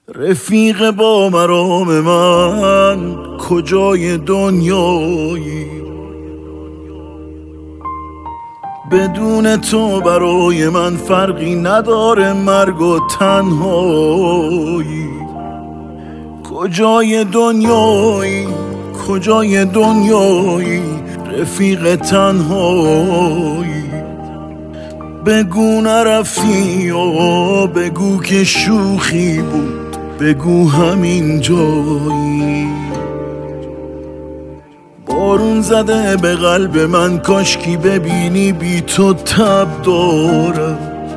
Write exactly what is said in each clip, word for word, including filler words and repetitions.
رفیق با مرام من کجای دنیایی؟ بدون تو برای من فرقی نداره مرگ و تنهایی. کجای دنیایی؟ کجای دنیایی؟ رفیق تنهایی. بگو نرفتی و بگو که شوخی بود، بگو همین جایی. بارون زده به قلب من، کاشکی ببینی بی تو تب دارم.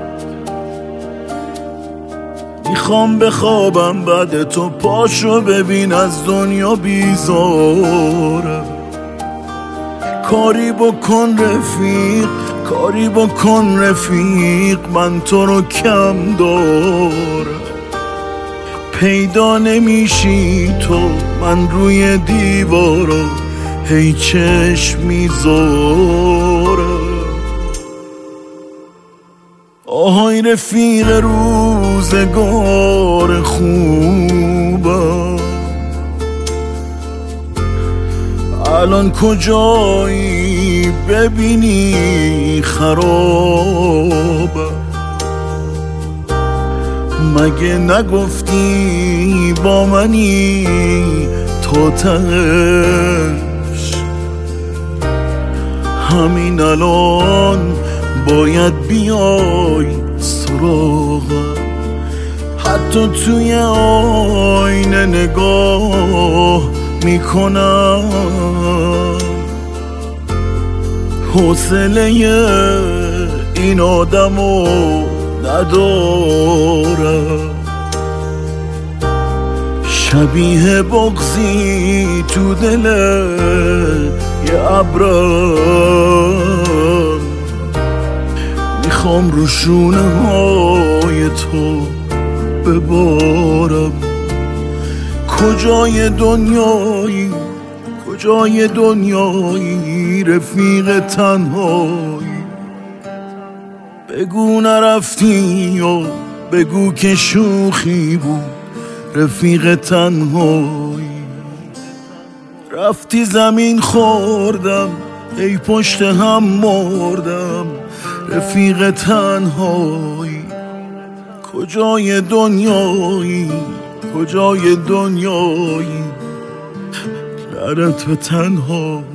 میخوام بخوابم بعد تو، پاشو ببین از دنیا بیزارم. کاری بکن رفیق، کاری بکن رفیق، من تو رو کم دارم. پیدا نمیشی تو، من روی دیوارا هی چشم میذارم. آهای رفیق روزگار خوبم، الان کجایی؟ ببینی خرابم. مگه نگفتی با منی تا تهش؟ همین الان باید بیای سراغم. حتی توی آینه نگاه میکنم، حوصله این آدمو ندارم. شبیه بغضی تو دل یه ابرم، میخوام رو شونه های تو ببارم. کجای دنیایی؟ کجای دنیایی؟ رفیق تنهایی. بگو نرفتی و بگو که شوخی بود، رفیق تنهایی. رفتی زمین خوردم، ای پشت هم مردم، رفیق تنهایی. کجای دنیایی؟ کجای دنیایی؟ لعنت به تنهایی.